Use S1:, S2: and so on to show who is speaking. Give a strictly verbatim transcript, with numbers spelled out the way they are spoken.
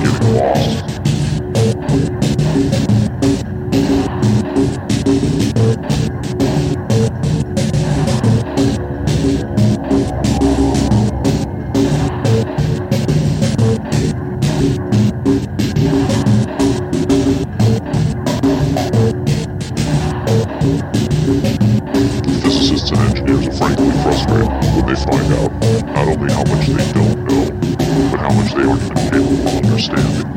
S1: getting lost. Physicists and engineers are frankly frustrated when they find out not only how much they don't know, but how much they aren't even capable of understanding.